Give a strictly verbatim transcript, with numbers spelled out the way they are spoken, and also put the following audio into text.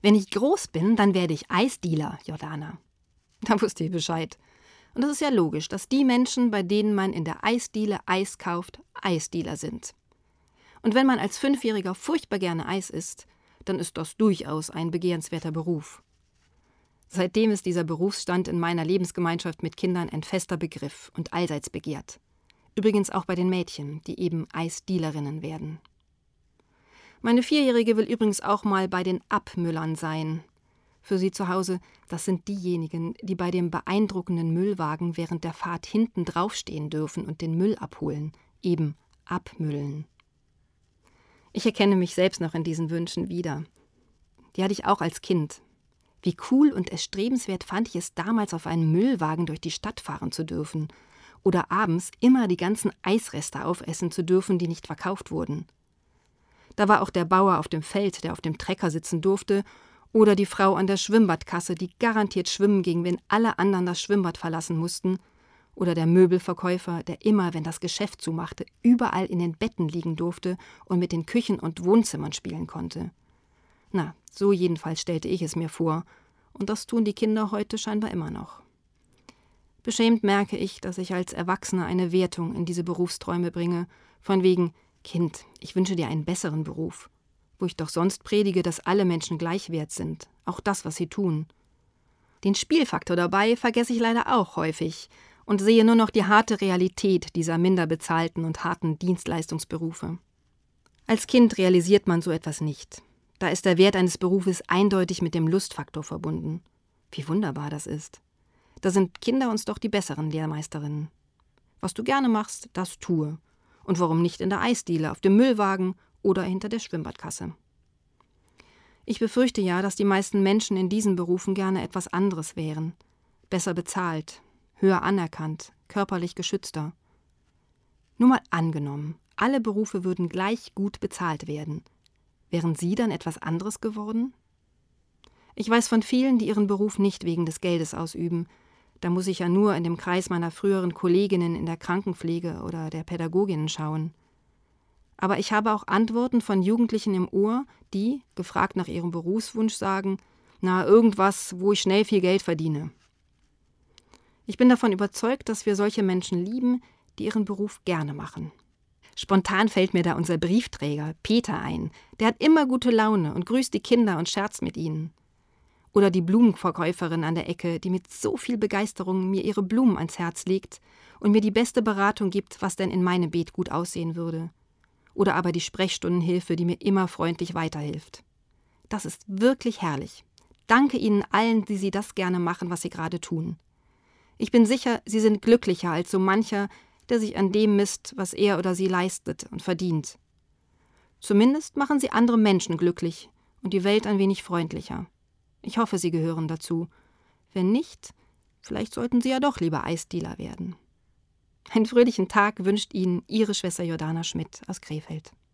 Wenn ich groß bin, dann werde ich Eisdealer, Jordana. Da wusste ich Bescheid. Und das ist ja logisch, dass die Menschen, bei denen man in der Eisdiele Eis kauft, Eisdealer sind. Und wenn man als Fünfjähriger furchtbar gerne Eis isst, dann ist das durchaus ein begehrenswerter Beruf. Seitdem ist dieser Berufsstand in meiner Lebensgemeinschaft mit Kindern ein fester Begriff und allseits begehrt. Übrigens auch bei den Mädchen, die eben Eisdealerinnen werden. Meine Vierjährige will übrigens auch mal bei den Abmüllern sein. Für sie zu Hause, das sind diejenigen, die bei dem beeindruckenden Müllwagen während der Fahrt hinten draufstehen dürfen und den Müll abholen, eben abmüllen. Ich erkenne mich selbst noch in diesen Wünschen wieder. Die hatte ich auch als Kind. Wie cool und erstrebenswert fand ich es damals, auf einem Müllwagen durch die Stadt fahren zu dürfen oder abends immer die ganzen Eisreste aufessen zu dürfen, die nicht verkauft wurden. Da war auch der Bauer auf dem Feld, der auf dem Trecker sitzen durfte, oder die Frau an der Schwimmbadkasse, die garantiert schwimmen ging, wenn alle anderen das Schwimmbad verlassen mussten, oder der Möbelverkäufer, der immer, wenn das Geschäft zumachte, überall in den Betten liegen durfte und mit den Küchen und Wohnzimmern spielen konnte. Na, so jedenfalls stellte ich es mir vor, und das tun die Kinder heute scheinbar immer noch. Beschämt merke ich, dass ich als Erwachsener eine Wertung in diese Berufsträume bringe, von wegen: Kind, ich wünsche dir einen besseren Beruf, wo ich doch sonst predige, dass alle Menschen gleich wert sind, auch das, was sie tun. Den Spielfaktor dabei vergesse ich leider auch häufig und sehe nur noch die harte Realität dieser minder bezahlten und harten Dienstleistungsberufe. Als Kind realisiert man so etwas nicht. Da ist der Wert eines Berufes eindeutig mit dem Lustfaktor verbunden. Wie wunderbar das ist. Da sind Kinder uns doch die besseren Lehrmeisterinnen. Was du gerne machst, das tue. Und warum nicht in der Eisdiele, auf dem Müllwagen oder hinter der Schwimmbadkasse? Ich befürchte ja, dass die meisten Menschen in diesen Berufen gerne etwas anderes wären. Besser bezahlt, höher anerkannt, körperlich geschützter. Nur mal angenommen, alle Berufe würden gleich gut bezahlt werden. Wären Sie dann etwas anderes geworden? Ich weiß von vielen, die ihren Beruf nicht wegen des Geldes ausüben. Da muss ich ja nur in dem Kreis meiner früheren Kolleginnen in der Krankenpflege oder der Pädagoginnen schauen. Aber ich habe auch Antworten von Jugendlichen im Ohr, die, gefragt nach ihrem Berufswunsch, sagen: Na, irgendwas, wo ich schnell viel Geld verdiene. Ich bin davon überzeugt, dass wir solche Menschen lieben, die ihren Beruf gerne machen. Spontan fällt mir da unser Briefträger, Peter, ein. Der hat immer gute Laune und grüßt die Kinder und scherzt mit ihnen. Oder die Blumenverkäuferin an der Ecke, die mit so viel Begeisterung mir ihre Blumen ans Herz legt und mir die beste Beratung gibt, was denn in meinem Beet gut aussehen würde. Oder aber die Sprechstundenhilfe, die mir immer freundlich weiterhilft. Das ist wirklich herrlich. Danke Ihnen allen, die Sie das gerne machen, was Sie gerade tun. Ich bin sicher, Sie sind glücklicher als so mancher, der sich an dem misst, was er oder sie leistet und verdient. Zumindest machen Sie andere Menschen glücklich und die Welt ein wenig freundlicher. Ich hoffe, Sie gehören dazu. Wenn nicht, vielleicht sollten Sie ja doch lieber Eisdealer werden. Einen fröhlichen Tag wünscht Ihnen Ihre Schwester Jordana Schmidt aus Krefeld.